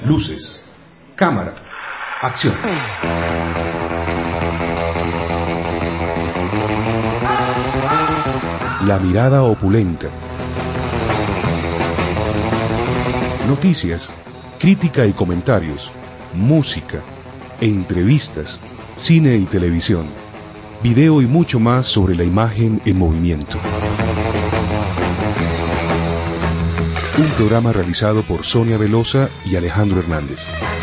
Luces, cámara, acción. La mirada opulenta. Noticias, crítica y comentarios, música, entrevistas, cine y televisión, video y mucho más sobre la imagen en movimiento. Un programa realizado por Sonia Velosa y Alejandro Hernández.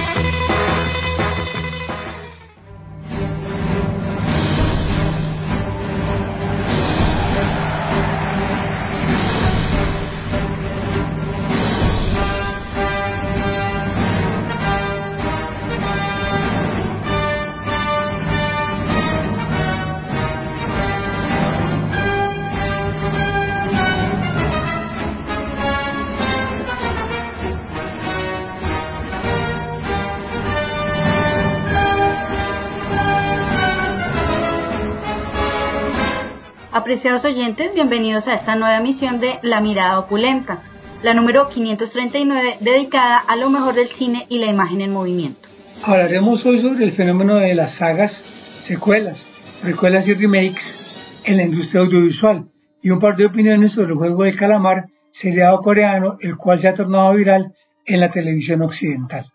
Apreciados oyentes, bienvenidos a esta nueva emisión de La Mirada Opulenta, la número 539, dedicada a lo mejor del cine y la imagen en movimiento. Hablaremos hoy sobre el fenómeno de las sagas, secuelas, precuelas y remakes en la industria audiovisual y un par de opiniones sobre el juego del calamar, seriado coreano, el cual se ha tornado viral en la televisión occidental.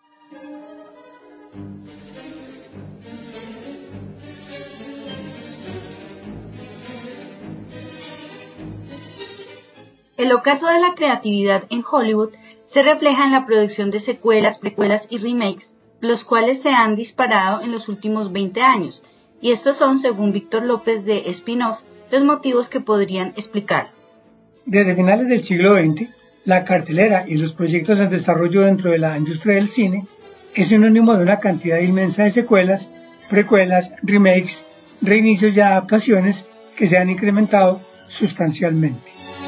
El ocaso de la creatividad en Hollywood se refleja en la producción de secuelas, precuelas y remakes, los cuales se han disparado en los últimos 20 años, y estos son, según Víctor López de Spin-off, los motivos que podrían explicar. Desde finales del siglo XX, la cartelera y los proyectos en desarrollo dentro de la industria del cine es sinónimo de una cantidad inmensa de secuelas, precuelas, remakes, reinicios y adaptaciones que se han incrementado sustancialmente.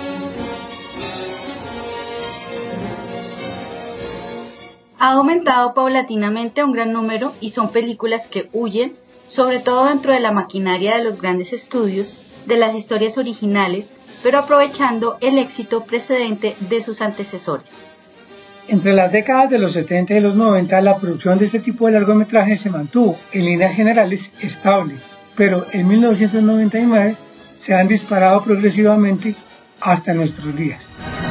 Ha aumentado paulatinamente un gran número y son películas que huyen, sobre todo dentro de la maquinaria de los grandes estudios, de las historias originales, pero aprovechando el éxito precedente de sus antecesores. Entre las décadas de los 70 y los 90, la producción de este tipo de largometrajes se mantuvo, en líneas generales, estable, pero en 1999 se han disparado progresivamente hasta nuestros días.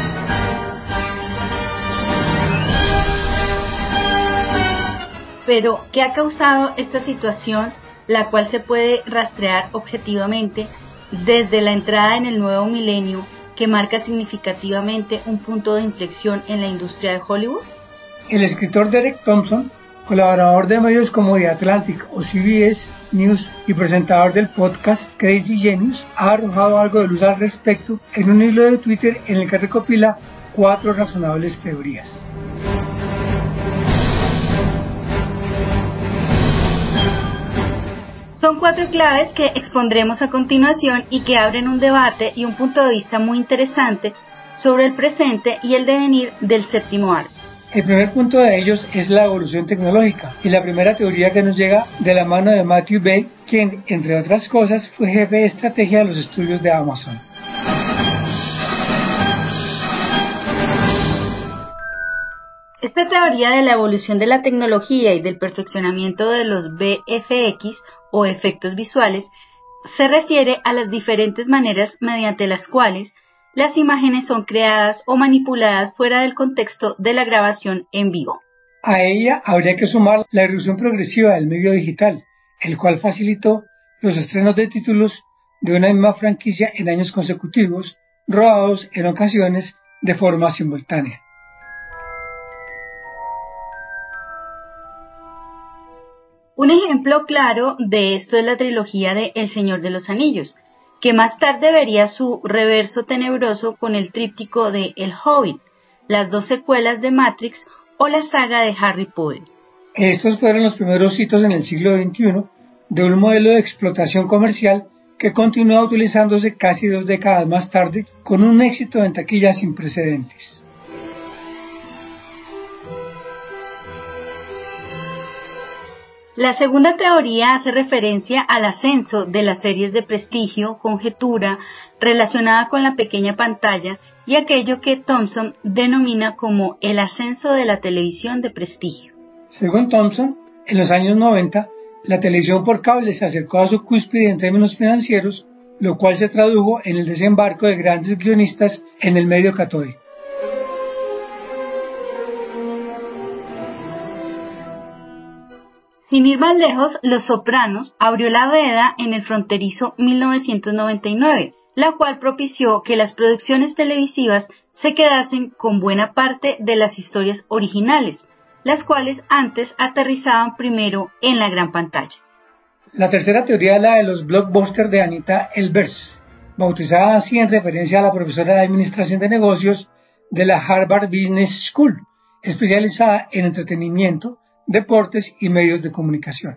Pero, ¿qué ha causado esta situación, la cual se puede rastrear objetivamente desde la entrada en el nuevo milenio, que marca significativamente un punto de inflexión en la industria de Hollywood? El escritor Derek Thompson, colaborador de medios como The Atlantic o CBS News y presentador del podcast Crazy Genius, ha arrojado algo de luz al respecto en un hilo de Twitter en el que recopila 4 razonables teorías. Son 4 claves que expondremos a continuación y que abren un debate y un punto de vista muy interesante sobre el presente y el devenir del séptimo arte. El primer punto de ellos es la evolución tecnológica, y la primera teoría que nos llega de la mano de Matthew Bay, quien, entre otras cosas, fue jefe de estrategia de los estudios de Amazon. Esta teoría de la evolución de la tecnología y del perfeccionamiento de los VFX o efectos visuales se refiere a las diferentes maneras mediante las cuales las imágenes son creadas o manipuladas fuera del contexto de la grabación en vivo. A ella habría que sumar la irrupción progresiva del medio digital, el cual facilitó los estrenos de títulos de una misma franquicia en años consecutivos, rodados en ocasiones de forma simultánea. Un ejemplo claro de esto es la trilogía de El Señor de los Anillos, que más tarde vería su reverso tenebroso con el tríptico de El Hobbit, las 2 secuelas de Matrix o la saga de Harry Potter. Estos fueron los primeros hitos en el siglo XXI de un modelo de explotación comercial que continúa utilizándose casi 2 décadas más tarde con un éxito en taquilla sin precedentes. La segunda teoría hace referencia al ascenso de las series de prestigio, conjetura, relacionada con la pequeña pantalla y aquello que Thomson denomina como el ascenso de la televisión de prestigio. Según Thomson, en los años 90, la televisión por cable se acercó a su cúspide en términos financieros, lo cual se tradujo en el desembarco de grandes guionistas en el medio catódico. Sin ir más lejos, Los Sopranos abrió la veda en el fronterizo 1999, la cual propició que las producciones televisivas se quedasen con buena parte de las historias originales, las cuales antes aterrizaban primero en la gran pantalla. La tercera teoría es la de los blockbusters de Anita Elbers, bautizada así en referencia a la profesora de Administración de Negocios de la Harvard Business School, especializada en entretenimiento, deportes y medios de comunicación.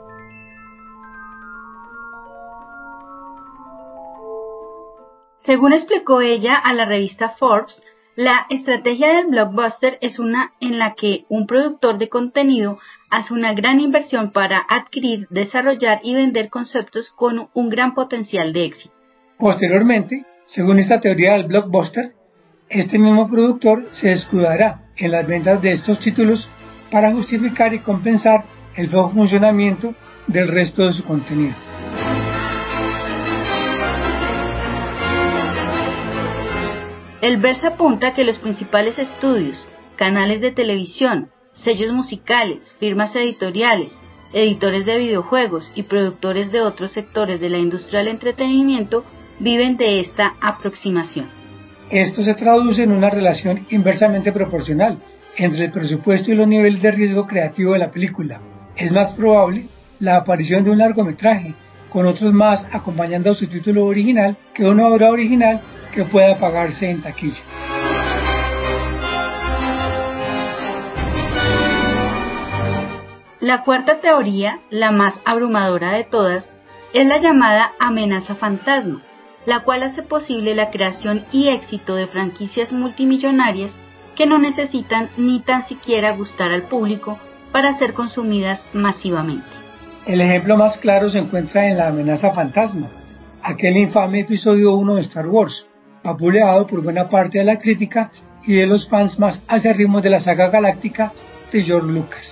Según explicó ella a la revista Forbes, la estrategia del blockbuster es una en la que un productor de contenido hace una gran inversión para adquirir, desarrollar y vender conceptos con un gran potencial de éxito. Posteriormente, según esta teoría del blockbuster, este mismo productor se escudará en las ventas de estos títulos para justificar y compensar el flojo funcionamiento del resto de su contenido. Elbers apunta que los principales estudios, canales de televisión, sellos musicales, firmas editoriales, editores de videojuegos y productores de otros sectores de la industria del entretenimiento viven de esta aproximación. Esto se traduce en una relación inversamente proporcional entre el presupuesto y los niveles de riesgo creativo de la película. Es más probable la aparición de un largometraje, con otros más acompañando a su título original, que una obra original que pueda pagarse en taquilla. La cuarta teoría, la más abrumadora de todas, es la llamada amenaza fantasma, la cual hace posible la creación y éxito de franquicias multimillonarias que no necesitan ni tan siquiera gustar al público para ser consumidas masivamente. El ejemplo más claro se encuentra en la amenaza fantasma, aquel infame episodio 1 de Star Wars, vapuleado por buena parte de la crítica y de los fans más acérrimos de la saga galáctica de George Lucas.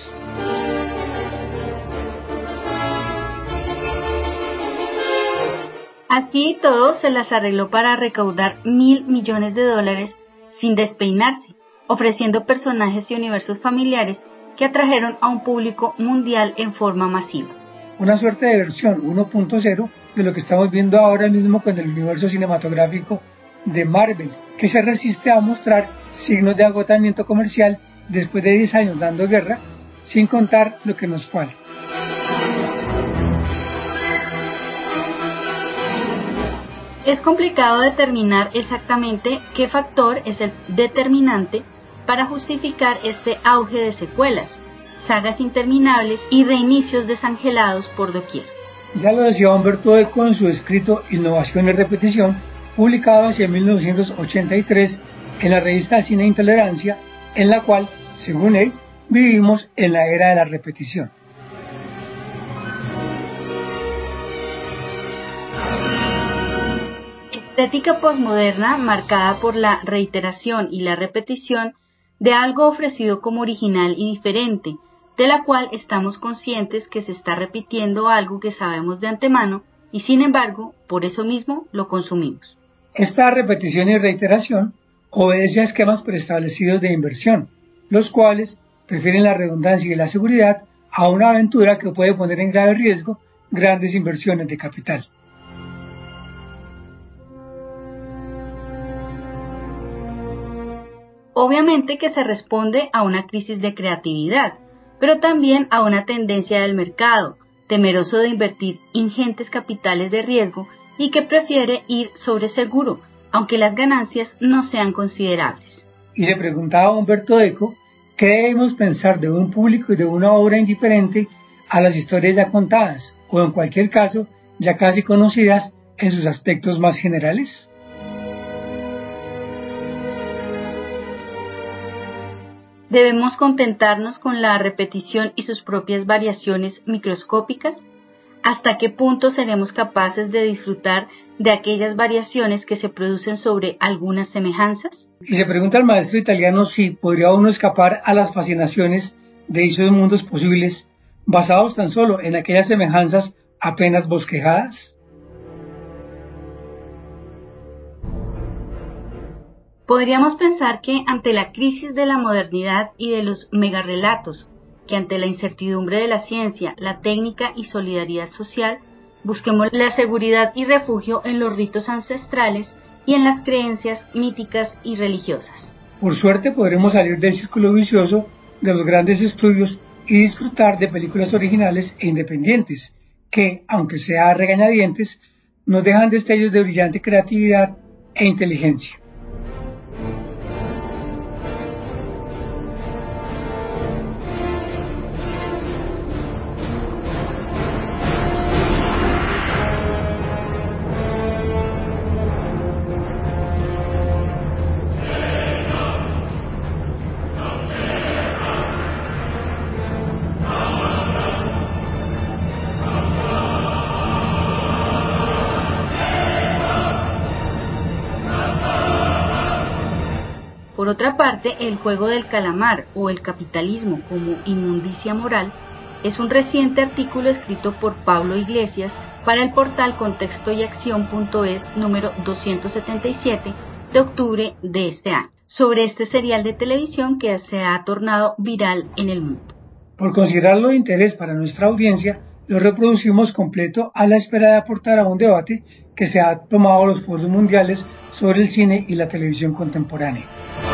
Así y todo se las arregló para recaudar $1.000 millones sin despeinarse, ofreciendo personajes y universos familiares que atrajeron a un público mundial en forma masiva. Una suerte de versión 1.0 de lo que estamos viendo ahora mismo con el universo cinematográfico de Marvel, que se resiste a mostrar signos de agotamiento comercial después de 10 años dando guerra, sin contar lo que nos falta. Es complicado determinar exactamente qué factor es el determinante para justificar este auge de secuelas, sagas interminables y reinicios desangelados por doquier. Ya lo decía Humberto Eco en su escrito Innovación y Repetición, publicado hacia 1983 en la revista Cine e Intolerancia, en la cual, según él, vivimos en la era de la repetición. Estética posmoderna marcada por la reiteración y la repetición de algo ofrecido como original y diferente, de la cual estamos conscientes que se está repitiendo algo que sabemos de antemano y sin embargo, por eso mismo lo consumimos. Esta repetición y reiteración obedece a esquemas preestablecidos de inversión, los cuales prefieren la redundancia y la seguridad a una aventura que puede poner en grave riesgo grandes inversiones de capital. Obviamente que se responde a una crisis de creatividad, pero también a una tendencia del mercado, temeroso de invertir ingentes capitales de riesgo y que prefiere ir sobre seguro, aunque las ganancias no sean considerables. Y se preguntaba Humberto Eco, ¿qué debemos pensar de un público y de una obra indiferente a las historias ya contadas, o en cualquier caso, ya casi conocidas en sus aspectos más ¿Debemos contentarnos con la repetición y sus propias variaciones microscópicas? ¿Hasta qué punto seremos capaces de disfrutar de aquellas variaciones que se producen sobre algunas semejanzas? Y se pregunta el maestro italiano si podría uno escapar a las fascinaciones de dichos mundos posibles basados tan solo en aquellas semejanzas apenas bosquejadas. Podríamos pensar que ante la crisis de la modernidad y de los megarrelatos, que ante la incertidumbre de la ciencia, la técnica y solidaridad social, busquemos la seguridad y refugio en los ritos ancestrales y en las creencias míticas y religiosas. Por suerte podremos salir del círculo vicioso de los grandes estudios y disfrutar de películas originales e independientes, que, aunque sea a regañadientes, nos dejan destellos de brillante creatividad e inteligencia. Por otra parte, el juego del calamar o el capitalismo como inmundicia moral es un reciente artículo escrito por Pablo Iglesias para el portal contextoyacción.es número 277 de octubre de este año, sobre este serial de televisión que se ha tornado viral en el mundo. Por considerarlo de interés para nuestra audiencia, lo reproducimos completo a la espera de aportar a un debate que se ha tomado los foros mundiales sobre el cine y la televisión contemporánea.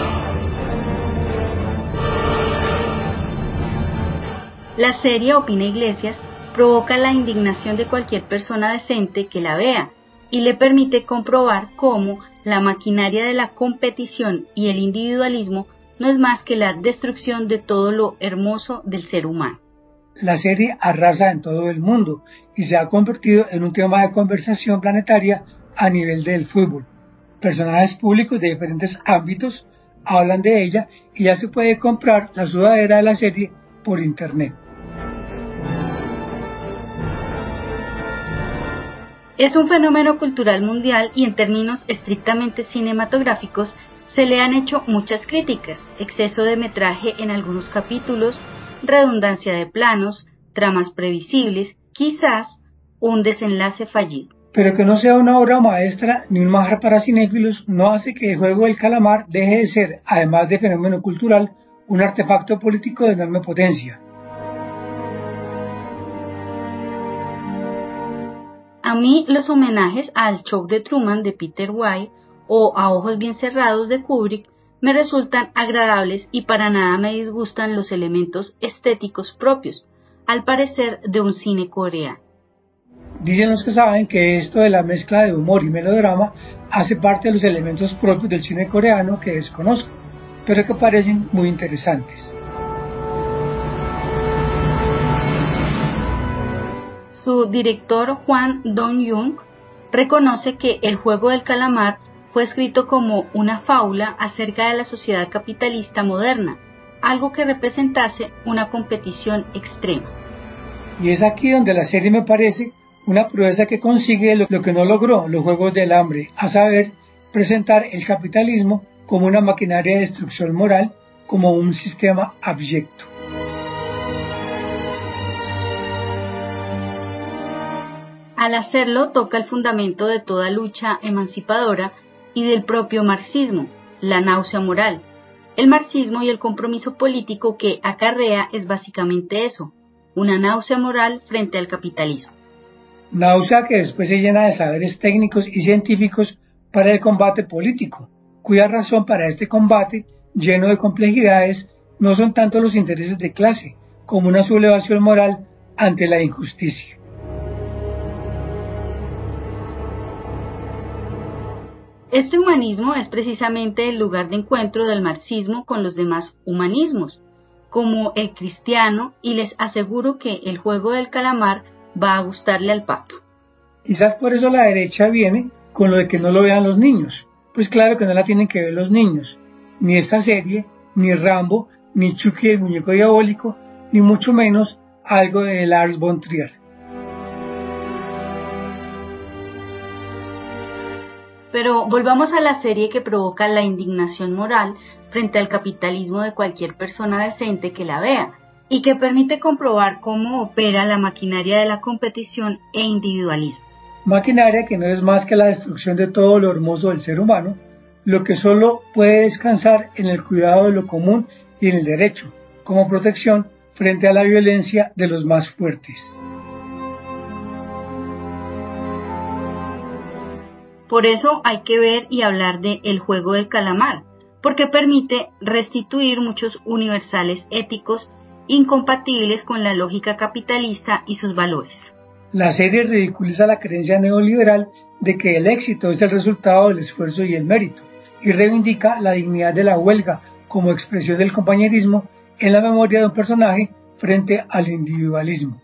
La serie, opina Iglesias, provoca la indignación de cualquier persona decente que la vea y le permite comprobar cómo la maquinaria de la competición y el individualismo no es más que la destrucción de todo lo hermoso del ser humano. La serie arrasa en todo el mundo y se ha convertido en un tema de conversación planetaria a nivel del fútbol. Personajes públicos de diferentes ámbitos hablan de ella y ya se puede comprar la sudadera de la serie por internet. Es un fenómeno cultural mundial y en términos estrictamente cinematográficos se le han hecho muchas críticas: exceso de metraje en algunos capítulos, redundancia de planos, tramas previsibles, quizás un desenlace fallido. Pero que no sea una obra maestra ni un manjar para cinéfilos no hace que el juego del calamar deje de ser, además de fenómeno cultural, un artefacto político de enorme potencia. A mí los homenajes al Show de Truman de Peter Weir o a Ojos bien cerrados de Kubrick me resultan agradables y para nada me disgustan los elementos estéticos propios, al parecer, de un cine coreano. Dicen los que saben que esto de la mezcla de humor y melodrama hace parte de los elementos propios del cine coreano que desconozco, pero que parecen muy interesantes. Su director Hwang Dong-hyuk reconoce que El juego del calamar fue escrito como una fábula acerca de la sociedad capitalista moderna, algo que representase una competición extrema. Y es aquí donde la serie me parece una proeza que consigue lo que no logró los Juegos del Hambre, a saber, presentar el capitalismo como una maquinaria de destrucción moral, como un sistema abyecto. Al hacerlo, toca el fundamento de toda lucha emancipadora y del propio marxismo, la náusea moral. El marxismo y el compromiso político que acarrea es básicamente eso, una náusea moral frente al capitalismo. Náusea que después se llena de saberes técnicos y científicos para el combate político, cuya razón para este combate, lleno de complejidades, no son tanto los intereses de clase, como una sublevación moral ante la injusticia. Este humanismo es precisamente el lugar de encuentro del marxismo con los demás humanismos, como el cristiano, y les aseguro que El juego del calamar va a gustarle al Papa. Quizás por eso la derecha viene con lo de que no lo vean los niños. Pues claro que no la tienen que ver los niños. Ni esta serie, ni Rambo, ni Chucky el muñeco diabólico, ni mucho menos algo de Lars von Trier. Pero volvamos a la serie que provoca la indignación moral frente al capitalismo de cualquier persona decente que la vea y que permite comprobar cómo opera la maquinaria de la competición e individualismo. Maquinaria que no es más que la destrucción de todo lo hermoso del ser humano, lo que solo puede descansar en el cuidado de lo común y en el derecho, como protección frente a la violencia de los más fuertes. Por eso hay que ver y hablar de El juego del calamar, porque permite restituir muchos universales éticos incompatibles con la lógica capitalista y sus valores. La serie ridiculiza la creencia neoliberal de que el éxito es el resultado del esfuerzo y el mérito, y reivindica la dignidad de la huelga como expresión del compañerismo en la memoria de un personaje frente al individualismo.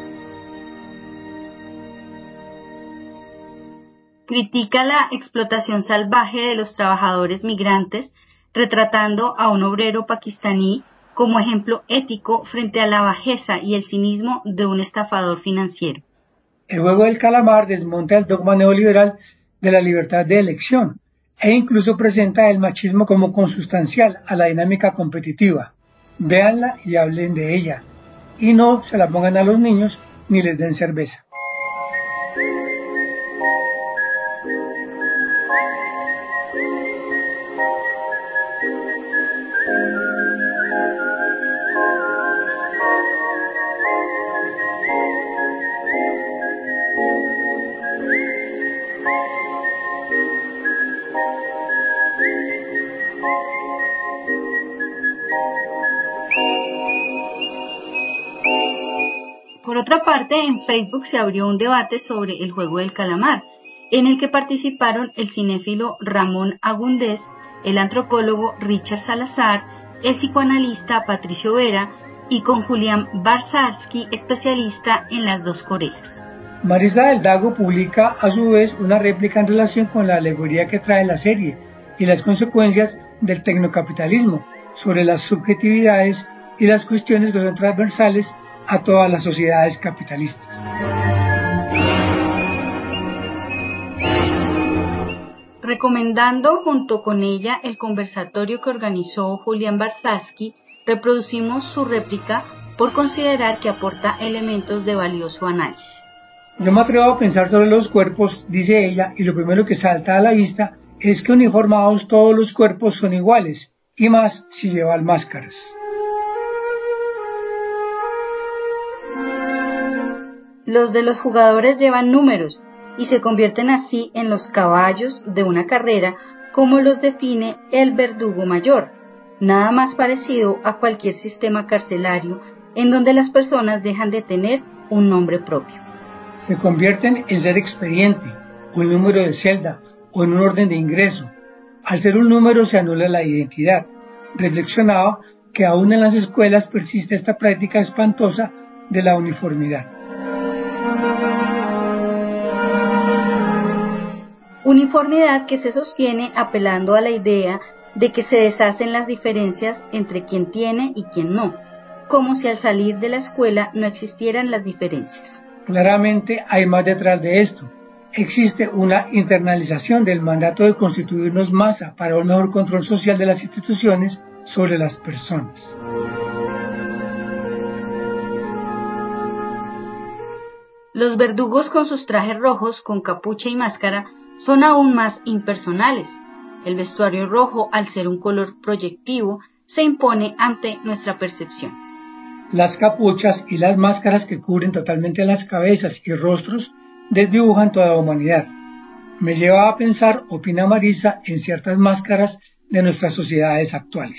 Critica la explotación salvaje de los trabajadores migrantes, retratando a un obrero pakistaní como ejemplo ético frente a la bajeza y el cinismo de un estafador financiero. El juego del calamar desmonta el dogma neoliberal de la libertad de elección e incluso presenta el machismo como consustancial a la dinámica competitiva. Véanla y hablen de ella, y no se la pongan a los niños ni les den cerveza. Por otra parte, en Facebook se abrió un debate sobre el juego del calamar, en el que participaron el cinéfilo Ramón Agúndez, el antropólogo Richard Salazar, el psicoanalista Patricio Vera y con Julián Barsarsky, especialista en las dos Coreas. Marisa del Dago publica a su vez una réplica en relación con la alegoría que trae la serie y las consecuencias del tecnocapitalismo sobre las subjetividades y las cuestiones que son transversales a todas las sociedades capitalistas. Recomendando junto con ella el conversatorio que organizó Julián Barsarsky, reproducimos su réplica por considerar que aporta elementos de valioso análisis. Yo me atrevo a pensar sobre los cuerpos, dice ella, y lo primero que salta a la vista es que uniformados todos los cuerpos son iguales, y más si llevan máscaras. Los de los jugadores llevan números y se convierten así en los caballos de una carrera, como los define el verdugo mayor, nada más parecido a cualquier sistema carcelario en donde las personas dejan de tener un nombre propio. Se convierten en ser expediente, o en número de celda, o en un orden de ingreso. Al ser un número se anula la identidad. Reflexionaba que aún en las escuelas persiste esta práctica espantosa de la uniformidad. Uniformidad que se sostiene apelando a la idea de que se deshacen las diferencias entre quien tiene y quien no, como si al salir de la escuela no existieran las diferencias. Claramente hay más detrás de esto. Existe una internalización del mandato de constituirnos masa para un mejor control social de las instituciones sobre las personas. Los verdugos con sus trajes rojos, con capucha y máscara, son aún más impersonales. El vestuario rojo, al ser un color proyectivo, se impone ante nuestra percepción. Las capuchas y las máscaras que cubren totalmente las cabezas y rostros desdibujan toda la humanidad. Me lleva a pensar, opina Marisa, en ciertas máscaras de nuestras sociedades actuales.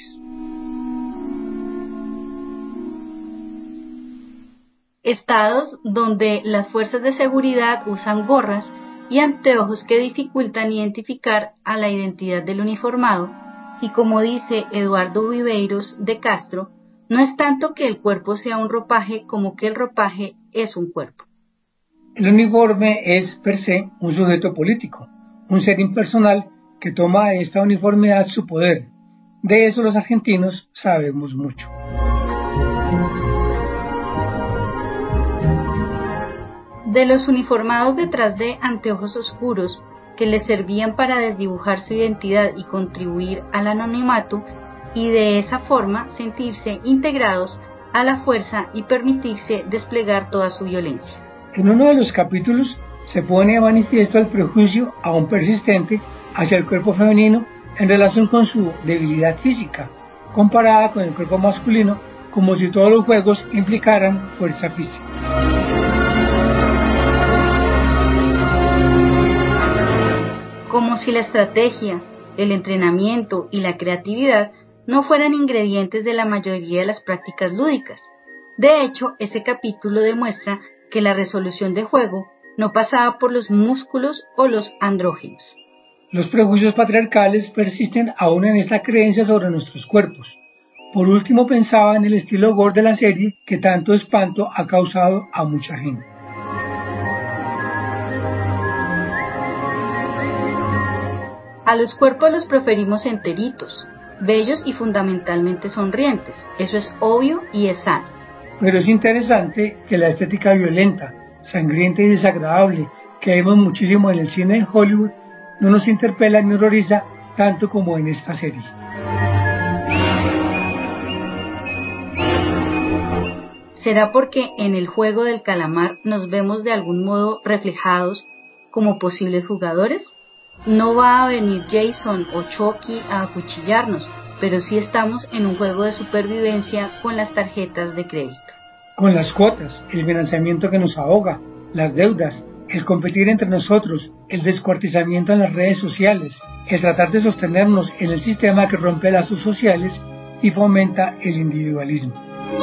Estados donde las fuerzas de seguridad usan gorras y anteojos que dificultan identificar a la identidad del uniformado, y como dice Eduardo Viveiros de Castro, no es tanto que el cuerpo sea un ropaje como que el ropaje es un cuerpo. El uniforme es, per se, un sujeto político, un ser impersonal que toma de esta uniformidad su poder, De eso los argentinos sabemos mucho. De los uniformados detrás de anteojos oscuros que les servían para desdibujar su identidad y contribuir al anonimato, y de esa forma sentirse integrados a la fuerza y permitirse desplegar toda su violencia. En uno de los capítulos se pone de manifiesto el prejuicio aún persistente hacia el cuerpo femenino en relación con su debilidad física, comparada con el cuerpo masculino, como si todos los juegos implicaran fuerza física. Como si la estrategia, el entrenamiento y la creatividad no fueran ingredientes de la mayoría de las prácticas lúdicas. De hecho, ese capítulo demuestra que la resolución de juego no pasaba por los músculos o los andrógenos. Los prejuicios patriarcales persisten aún en esta creencia sobre nuestros cuerpos. Por último, pensaba en el estilo gore de la serie que tanto espanto ha causado a mucha gente. A los cuerpos los preferimos enteritos, bellos y fundamentalmente sonrientes. Eso es obvio y es sano. Pero es interesante que la estética violenta, sangrienta y desagradable que vemos muchísimo en el cine de Hollywood no nos interpela ni horroriza tanto como en esta serie. ¿Será porque en el juego del calamar nos vemos de algún modo reflejados como posibles jugadores? No va a venir Jason o Chucky a acuchillarnos, pero sí estamos en un juego de supervivencia con las tarjetas de crédito. Con las cuotas, el financiamiento que nos ahoga, las deudas, el competir entre nosotros, el descuartizamiento en las redes sociales, el tratar de sostenernos en el sistema que rompe lazos sociales y fomenta el individualismo.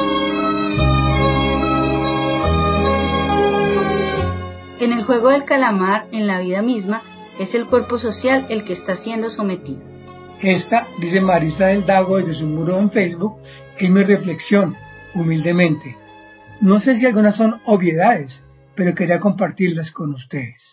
En el juego del calamar, en la vida misma, es el cuerpo social el que está siendo sometido. Esta, dice Marisa del Dago desde su muro en Facebook, es mi reflexión, humildemente. No sé si algunas son obviedades, pero quería compartirlas con ustedes.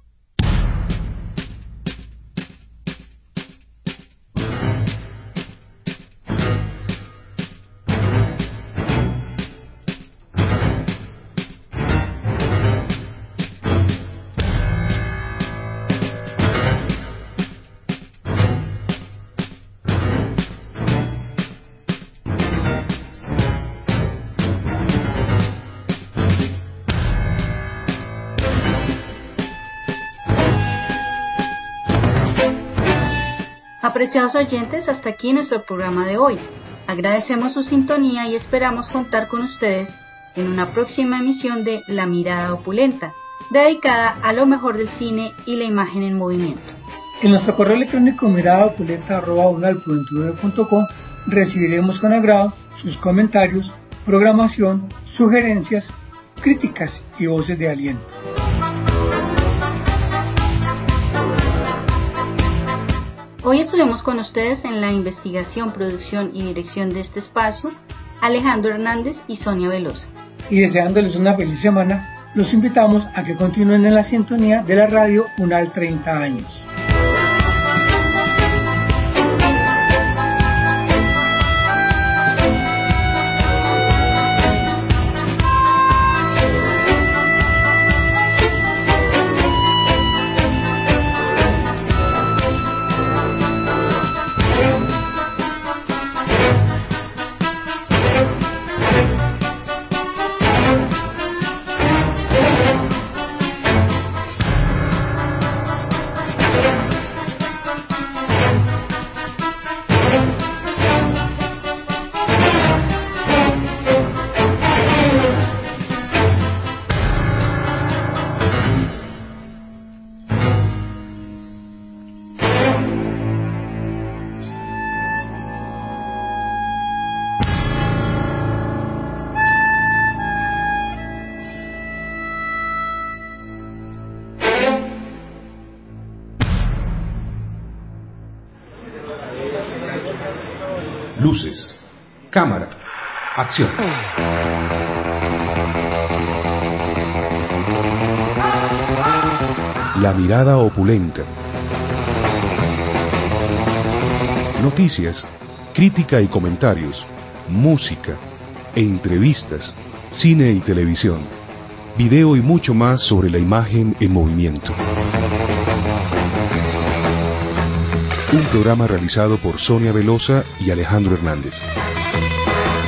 Apreciados oyentes, hasta aquí nuestro programa de hoy. Agradecemos su sintonía y esperamos contar con ustedes en una próxima emisión de La Mirada Opulenta, dedicada a lo mejor del cine y la imagen en movimiento. En nuestro correo electrónico miradaopulenta@unalpunto.com recibiremos con agrado sus comentarios, programación, sugerencias, críticas y voces de aliento. Hoy estuvimos con ustedes en la investigación, producción y dirección de este espacio, Alejandro Hernández y Sonia Velosa. Y deseándoles una feliz semana, los invitamos a que continúen en la sintonía de la radio UNAL 30 años. Luces, cámara, acción. La Mirada Opulenta. Noticias, crítica y comentarios, música, entrevistas, cine y televisión, video y mucho más sobre la imagen en movimiento. Un programa realizado por Sonia Velosa y Alejandro Hernández.